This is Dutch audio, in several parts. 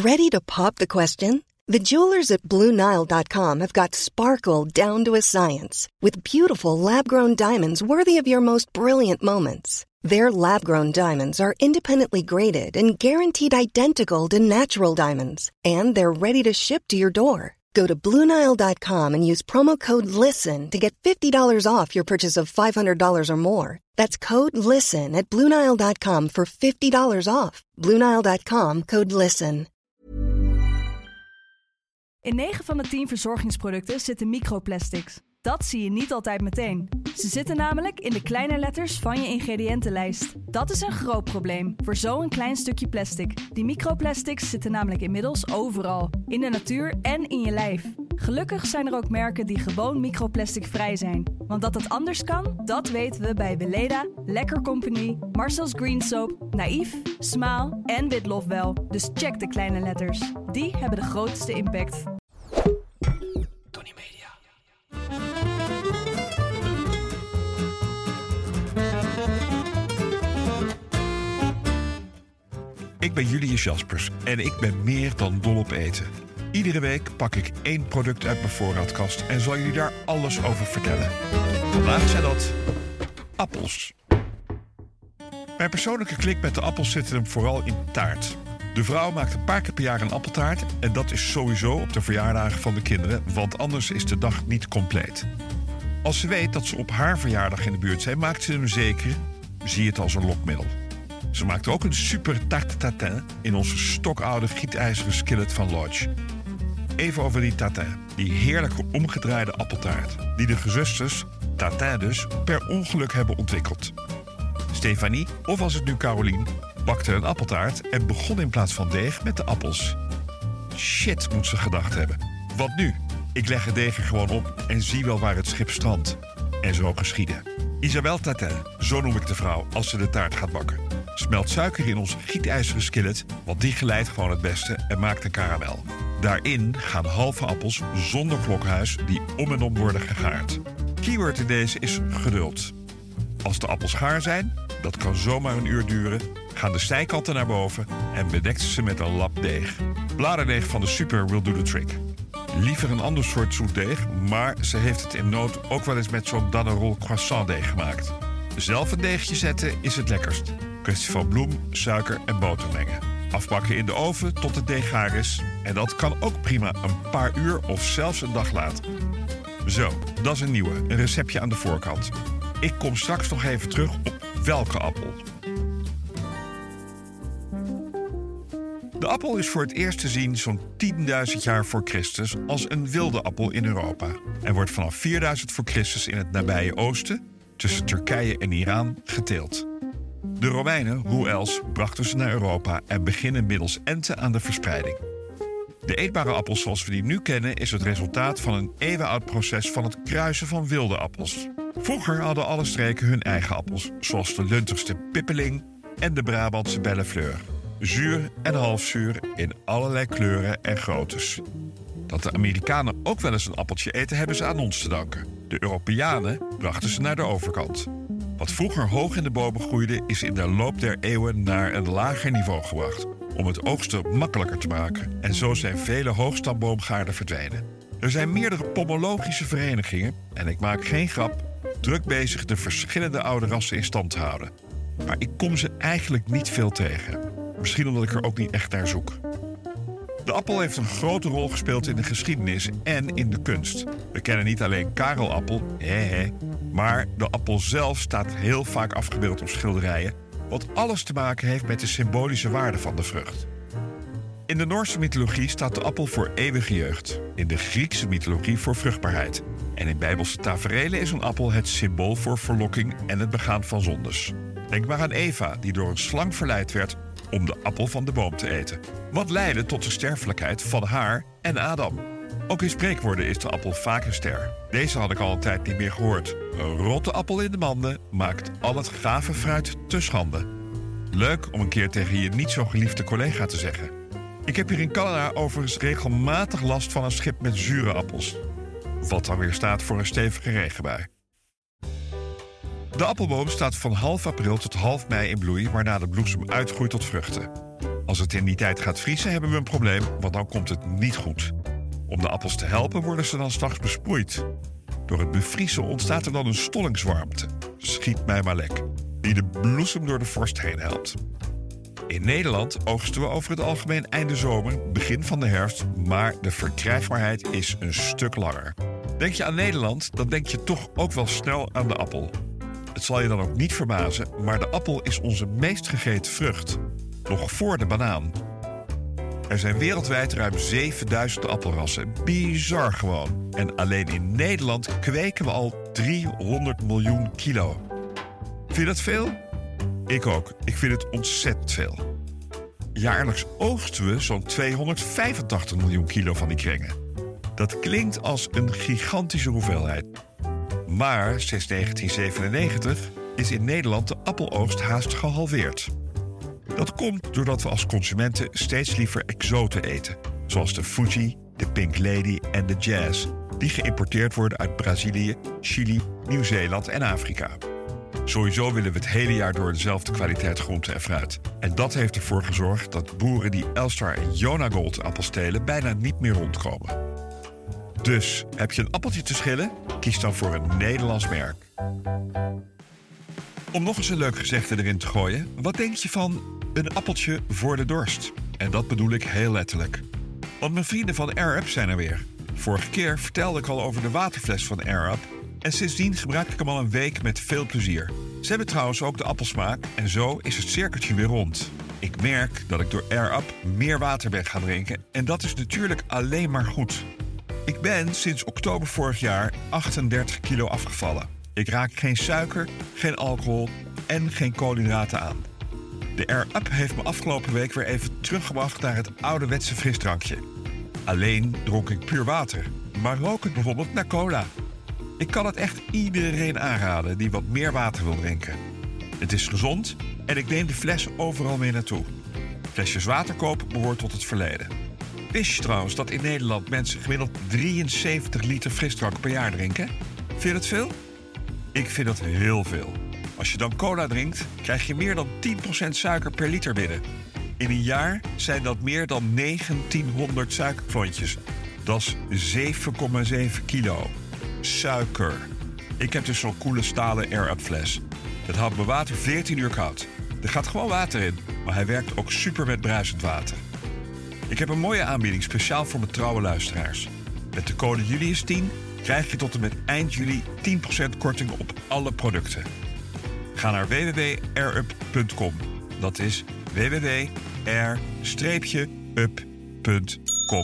Ready to pop the question? The jewelers at BlueNile.com have got sparkle down to a science with beautiful lab-grown diamonds worthy of your most brilliant moments. Their lab-grown diamonds are independently graded and guaranteed identical to natural diamonds, and they're ready to ship to your door. Go to BlueNile.com and use promo code LISTEN to get $50 off your purchase of $500 or more. That's code LISTEN at BlueNile.com for $50 off. BlueNile.com, code LISTEN. In 9 van de 10 verzorgingsproducten zitten microplastics. Dat zie je niet altijd meteen. Ze zitten namelijk in de kleine letters van je ingrediëntenlijst. Dat is een groot probleem voor zo'n klein stukje plastic. Die microplastics zitten namelijk inmiddels overal. In de natuur en in je lijf. Gelukkig zijn er ook merken die gewoon microplasticvrij zijn. Want dat het anders kan, dat weten we bij Weleda, Lekker Company, Marcel's Green Soap, Naïef, Smaal en Witlof wel. Dus check de kleine letters. Die hebben de grootste impact. Tony Media. Ik ben Julius Jaspers en ik ben meer dan dol op eten. Iedere week pak ik 1 product uit mijn voorraadkast en zal jullie daar alles over vertellen. Vandaag zijn dat appels. Mijn persoonlijke klik met de appels zit hem vooral in taart. De vrouw maakt een paar keer per jaar een appeltaart en dat is sowieso op de verjaardagen van de kinderen, want anders is de dag niet compleet. Als ze weet dat ze op haar verjaardag in de buurt zijn, maakt ze hem zeker, zie het als een lokmiddel. Ze maakt ook een super tarte tatin in onze stokoude gietijzeren skillet van Lodge. Even over die tatin, die heerlijke omgedraaide appeltaart, die de gezusters, tatin dus, per ongeluk hebben ontwikkeld. Stefanie, of was het nu Carolien, bakte een appeltaart en begon in plaats van deeg met de appels. Shit, moet ze gedacht hebben. Wat nu? Ik leg het deeg er gewoon op en zie wel waar het schip strandt. En zo geschiedde. Isabelle Tatin, zo noem ik de vrouw als ze de taart gaat bakken. Smelt suiker in ons gietijzeren skillet, want die geleidt gewoon het beste en maakt een karamel. Daarin gaan halve appels zonder klokhuis die om en om worden gegaard. Keyword in deze is geduld. Als de appels gaar zijn, dat kan zomaar een uur duren, gaan de zijkanten naar boven en bedekt ze met een lap deeg. Bladerdeeg van de Super will do the trick. Liever een ander soort zoetdeeg, maar ze heeft het in nood ook wel eens met zo'n Dannerol croissantdeeg gemaakt. Zelf een deegje zetten is het lekkerst. Kwestie van bloem, suiker en boter mengen. Afbakken in de oven tot het deeg gaar is. En dat kan ook prima een paar uur of zelfs een dag later. Zo, dat is een nieuwe, een receptje aan de voorkant. Ik kom straks nog even terug op welke appel. De appel is voor het eerst te zien zo'n 10.000 jaar voor Christus als een wilde appel in Europa. En wordt vanaf 4000 voor Christus in het nabije oosten, tussen Turkije en Iran, geteeld. De Romeinen, hoe els, brachten ze naar Europa en beginnen middels enten aan de verspreiding. De eetbare appel zoals we die nu kennen is het resultaat van een eeuwenoud proces van het kruisen van wilde appels. Vroeger hadden alle streken hun eigen appels, zoals de Lunterste Pippeling en de Brabantse Bellefleur. Zuur en halfzuur in allerlei kleuren en groottes. Dat de Amerikanen ook wel eens een appeltje eten, hebben ze aan ons te danken. De Europeanen brachten ze naar de overkant. Wat vroeger hoog in de bomen groeide, is in de loop der eeuwen naar een lager niveau gebracht, om het oogsten makkelijker te maken. En zo zijn vele hoogstamboomgaarden verdwenen. Er zijn meerdere pomologische verenigingen, en ik maak geen grap, druk bezig de verschillende oude rassen in stand te houden. Maar ik kom ze eigenlijk niet veel tegen. Misschien omdat ik er ook niet echt naar zoek. De appel heeft een grote rol gespeeld in de geschiedenis en in de kunst. We kennen niet alleen Karelappel, maar de appel zelf staat heel vaak afgebeeld op schilderijen, wat alles te maken heeft met de symbolische waarde van de vrucht. In de Noorse mythologie staat de appel voor eeuwige jeugd, in de Griekse mythologie voor vruchtbaarheid. En in bijbelse taferelen is een appel het symbool voor verlokking en het begaan van zondes. Denk maar aan Eva, die door een slang verleid werd om de appel van de boom te eten. Wat leidde tot de sterfelijkheid van haar en Adam. Ook in spreekwoorden is de appel vaak een ster. Deze had ik al een tijd niet meer gehoord. Een rotte appel in de manden maakt al het gave fruit te schande. Leuk om een keer tegen je niet zo geliefde collega te zeggen. Ik heb hier in Canada overigens regelmatig last van een schip met zure appels. Wat dan weer staat voor een stevige regenbui. De appelboom staat van half april tot half mei in bloei, waarna de bloesem uitgroeit tot vruchten. Als het in die tijd gaat vriezen, hebben we een probleem, want dan komt het niet goed. Om de appels te helpen worden ze dan 's nachts besproeid. Door het bevriezen ontstaat er dan een stollingswarmte, schiet mij maar lek, die de bloesem door de vorst heen helpt. In Nederland oogsten we over het algemeen einde zomer, begin van de herfst, maar de verkrijgbaarheid is een stuk langer. Denk je aan Nederland, dan denk je toch ook wel snel aan de appel. Het zal je dan ook niet verbazen, maar de appel is onze meest gegeten vrucht. Nog voor de banaan. Er zijn wereldwijd ruim 7000 appelrassen. Bizar gewoon. En alleen in Nederland kweken we al 300 miljoen kilo. Vind je dat veel? Ik ook. Ik vind het ontzettend veel. Jaarlijks oogsten we zo'n 285 miljoen kilo van die krengen. Dat klinkt als een gigantische hoeveelheid. Maar sinds 1997 is in Nederland de appeloogst haast gehalveerd. Dat komt doordat we als consumenten steeds liever exoten eten. Zoals de Fuji, de Pink Lady en de Jazz. Die geïmporteerd worden uit Brazilië, Chili, Nieuw-Zeeland en Afrika. Sowieso willen we het hele jaar door dezelfde kwaliteit groente en fruit. En dat heeft ervoor gezorgd dat boeren die Elstar en Jonagold appels telen bijna niet meer rondkomen. Dus, heb je een appeltje te schillen? Kies dan voor een Nederlands merk. Om nog eens een leuk gezegde erin te gooien, wat denk je van een appeltje voor de dorst? En dat bedoel ik heel letterlijk. Want mijn vrienden van Air Up zijn er weer. Vorige keer vertelde ik al over de waterfles van Air Up. En sindsdien gebruik ik hem al een week met veel plezier. Ze hebben trouwens ook de appelsmaak en zo is het cirkeltje weer rond. Ik merk dat ik door Air Up meer water ben gaan drinken en dat is natuurlijk alleen maar goed. Ik ben sinds oktober vorig jaar 38 kilo afgevallen. Ik raak geen suiker, geen alcohol en geen koolhydraten aan. De Air Up heeft me afgelopen week weer even teruggebracht naar het ouderwetse frisdrankje. Alleen dronk ik puur water, maar rook het bijvoorbeeld naar cola. Ik kan het echt iedereen aanraden die wat meer water wil drinken. Het is gezond en ik neem de fles overal mee naartoe. Flesjes water kopen behoort tot het verleden. Wist je trouwens dat in Nederland mensen gemiddeld 73 liter frisdrank per jaar drinken? Vind je dat veel? Ik vind dat heel veel. Als je dan cola drinkt, krijg je meer dan 10% suiker per liter binnen. In een jaar zijn dat meer dan 1900 suikerklontjes. Dat is 7,7 kilo. Suiker. Ik heb dus zo'n coole stalen Air Up fles. Dat houdt mijn water 14 uur koud. Er gaat gewoon water in, maar hij werkt ook super met bruisend water. Ik heb een mooie aanbieding speciaal voor mijn trouwe luisteraars. Met de code Julius10 krijg je tot en met eind juli 10% korting op alle producten. Ga naar www.airup.com. Dat is www.air-up.com.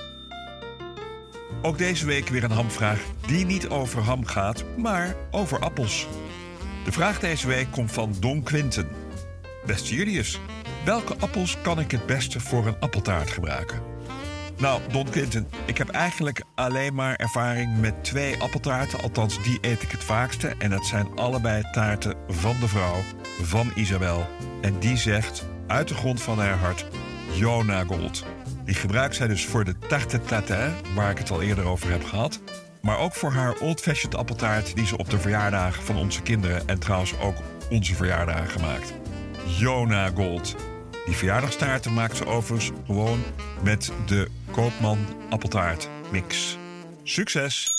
Ook deze week weer een hamvraag die niet over ham gaat, maar over appels. De vraag deze week komt van Don Quinten. Beste Julius, welke appels kan ik het beste voor een appeltaart gebruiken? Nou, Don Quinten, ik heb eigenlijk alleen maar ervaring met 2 appeltaarten. Althans, die eet ik het vaakste. En dat zijn allebei taarten van de vrouw, van Isabel. En die zegt, uit de grond van haar hart, Jonagold. Die gebruikt zij dus voor de tarte tatin, waar ik het al eerder over heb gehad. Maar ook voor haar old-fashioned appeltaart die ze op de verjaardagen van onze kinderen en trouwens ook onze verjaardagen maakt. Jonagold. Die verjaardagstaarten maakt ze overigens gewoon met de Koopman appeltaart mix. Succes!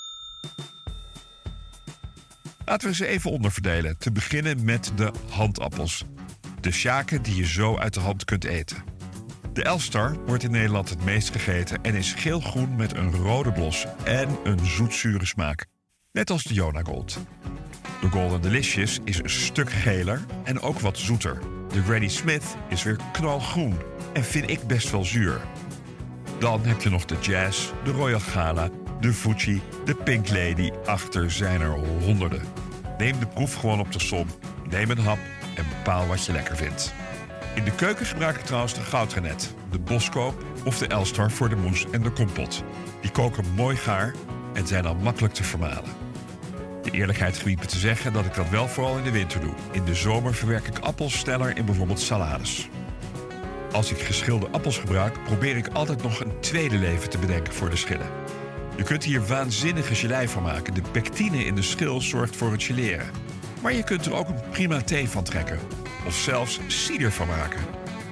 Laten we ze even onderverdelen. Te beginnen met de handappels. De sjaken die je zo uit de hand kunt eten. De Elstar wordt in Nederland het meest gegeten en is geelgroen met een rode blos en een zoetzure smaak. Net als de Jonagold. De Golden Delicious is een stuk geler en ook wat zoeter. De Granny Smith is weer knalgroen en vind ik best wel zuur. Dan heb je nog de Jazz, de Royal Gala, de Fuji, de Pink Lady. Achter zijn er honderden. Neem de proef gewoon op de som, neem een hap en bepaal wat je lekker vindt. In de keuken gebruik ik trouwens de Goudrenet, de Boskoop of de Elstar voor de mousse en de kompot. Die koken mooi gaar en zijn dan makkelijk te vermalen. De eerlijkheid gebiedt me te zeggen dat ik dat wel vooral in de winter doe. In de zomer verwerk ik appels sneller in bijvoorbeeld salades. Als ik geschilde appels gebruik, probeer ik altijd nog een tweede leven te bedenken voor de schillen. Je kunt hier waanzinnige gelei van maken. De pectine in de schil zorgt voor het geleren. Maar je kunt er ook een prima thee van trekken. Of zelfs cider van maken.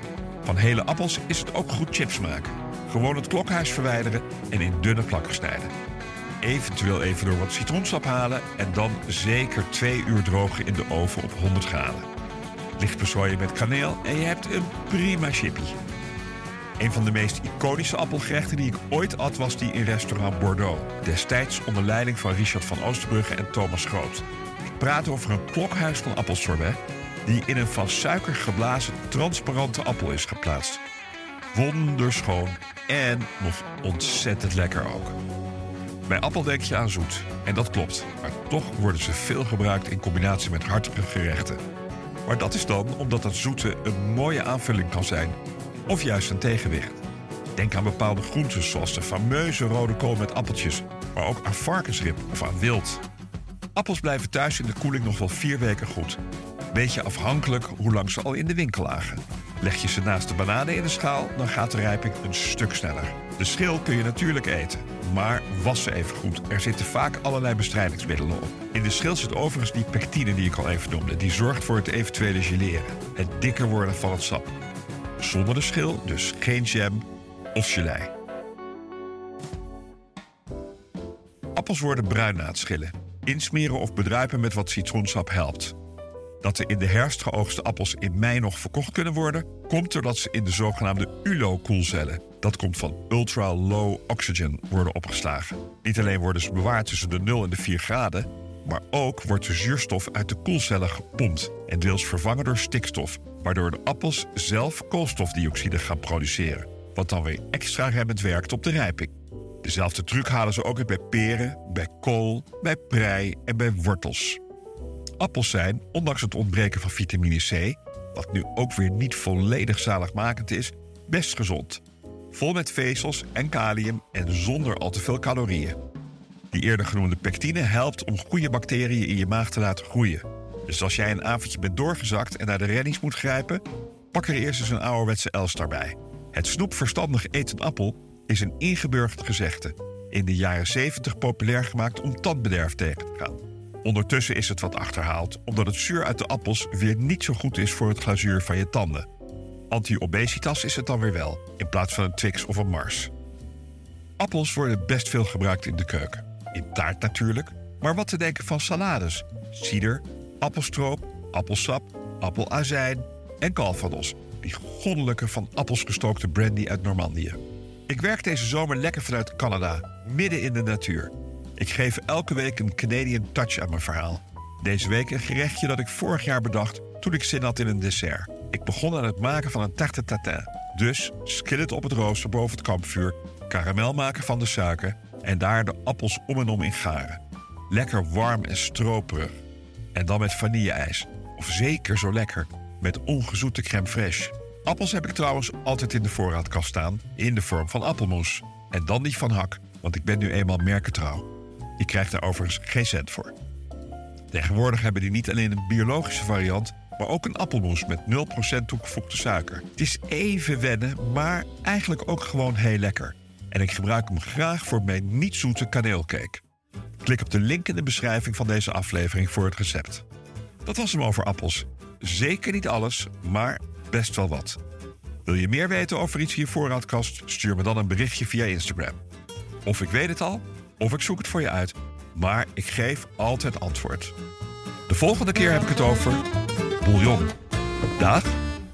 Van hele appels is het ook goed chips maken. Gewoon het klokhuis verwijderen en in dunne plakken snijden. Eventueel even door wat citroensap halen en dan zeker 2 uur drogen in de oven op 100 graden. Licht bezooien met kaneel en je hebt een prima chippie. Een van de meest iconische appelgerechten die ik ooit at was die in restaurant Bordeaux. Destijds onder leiding van Richard van Oosterbrugge en Thomas Groot. Ik praat over een klokhuis van appelsorbet die in een van suiker geblazen transparante appel is geplaatst. Wonderschoon en nog ontzettend lekker ook. Bij appel denk je aan zoet. En dat klopt. Maar toch worden ze veel gebruikt in combinatie met hartige gerechten. Maar dat is dan omdat het zoete een mooie aanvulling kan zijn. Of juist een tegenwicht. Denk aan bepaalde groenten zoals de fameuze rode kool met appeltjes. Maar ook aan varkensrib of aan wild. Appels blijven thuis in de koeling nog wel 4 weken goed. Beetje afhankelijk hoe lang ze al in de winkel lagen. Leg je ze naast de bananen in de schaal, dan gaat de rijping een stuk sneller. De schil kun je natuurlijk eten, maar was ze even goed. Er zitten vaak allerlei bestrijdingsmiddelen op. In de schil zit overigens die pectine die ik al even noemde. Die zorgt voor het eventuele geleren, het dikker worden van het sap. Zonder de schil dus geen jam of gelei. Appels worden bruin na het schillen. Insmeren of bedruipen met wat citroensap helpt. Dat de in de herfst geoogste appels in mei nog verkocht kunnen worden, komt doordat ze in de zogenaamde ULO-koelcellen, dat komt van Ultra Low Oxygen, worden opgeslagen. Niet alleen worden ze bewaard tussen de 0 en de 4 graden, maar ook wordt de zuurstof uit de koelcellen gepompt en deels vervangen door stikstof, waardoor de appels zelf koolstofdioxide gaan produceren, wat dan weer extra remmend werkt op de rijping. Dezelfde truc halen ze ook bij peren, bij kool, bij prei en bij wortels. Appels zijn, ondanks het ontbreken van vitamine C, wat nu ook weer niet volledig zaligmakend is, best gezond. Vol met vezels en kalium en zonder al te veel calorieën. Die eerder genoemde pectine helpt om goede bacteriën in je maag te laten groeien. Dus als jij een avondje bent doorgezakt en naar de reddings moet grijpen, pak er eerst eens een ouderwetse Elstar bij. Het snoepverstandig eten appel is een ingeburgerd gezegde. In de jaren 70 populair gemaakt om tandbederf tegen te gaan. Ondertussen is het wat achterhaald, omdat het zuur uit de appels weer niet zo goed is voor het glazuur van je tanden. Anti-obesitas is het dan weer wel, in plaats van een Twix of een Mars. Appels worden best veel gebruikt in de keuken. In taart natuurlijk, maar wat te denken van salades, cider, appelstroop, appelsap, appelazijn en calvados, die goddelijke van appels gestookte brandy uit Normandië. Ik werk deze zomer lekker vanuit Canada, midden in de natuur. Ik geef elke week een Canadian touch aan mijn verhaal. Deze week een gerechtje dat ik vorig jaar bedacht toen ik zin had in een dessert. Ik begon aan het maken van een tarte tatin. Dus skillet op het rooster boven het kampvuur, karamel maken van de suiker en daar de appels om en om in garen. Lekker warm en stroperig. En dan met vanille-ijs. Of zeker zo lekker, met ongezoete crème fraîche. Appels heb ik trouwens altijd in de voorraadkast staan, in de vorm van appelmoes. En dan die van Hak, want ik ben nu eenmaal merkentrouw. Je krijgt daar overigens geen cent voor. Tegenwoordig hebben die niet alleen een biologische variant, maar ook een appelmoes met 0% toegevoegde suiker. Het is even wennen, maar eigenlijk ook gewoon heel lekker. En ik gebruik hem graag voor mijn niet zoete kaneelcake. Klik op de link in de beschrijving van deze aflevering voor het recept. Dat was hem over appels. Zeker niet alles, maar best wel wat. Wil je meer weten over iets in je voorraadkast? Stuur me dan een berichtje via Instagram. Of ik weet het al, of ik zoek het voor je uit. Maar ik geef altijd antwoord. De volgende keer heb ik het over bouillon. Dag!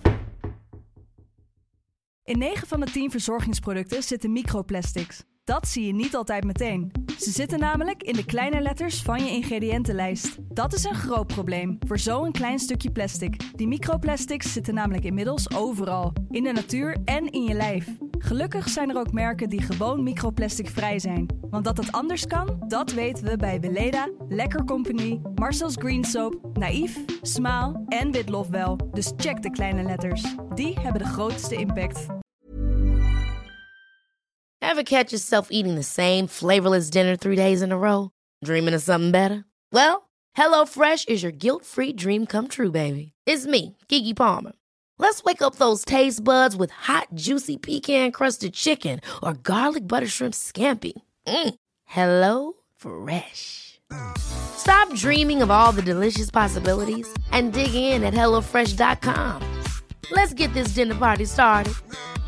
In 9 van de 10 verzorgingsproducten zitten microplastics. Dat zie je niet altijd meteen. Ze zitten namelijk in de kleine letters van je ingrediëntenlijst. Dat is een groot probleem voor zo'n klein stukje plastic. Die microplastics zitten namelijk inmiddels overal. In de natuur en in je lijf. Gelukkig zijn er ook merken die gewoon microplasticvrij zijn. Want dat het anders kan, dat weten we bij Weleda, Lekker Company, Marcel's Green Soap, Naïef, Smaal en Witlof wel. Dus check de kleine letters. Die hebben de grootste impact. Ever catch yourself eating the same flavorless dinner 3 days in a row? Dreaming of something better? Well, HelloFresh is your guilt-free dream come true, baby. It's me, Keke Palmer. Let's wake up those taste buds with hot, juicy pecan-crusted chicken or garlic butter shrimp scampi. Hello Fresh. Stop dreaming of all the delicious possibilities and dig in at HelloFresh.com. Let's get this dinner party started.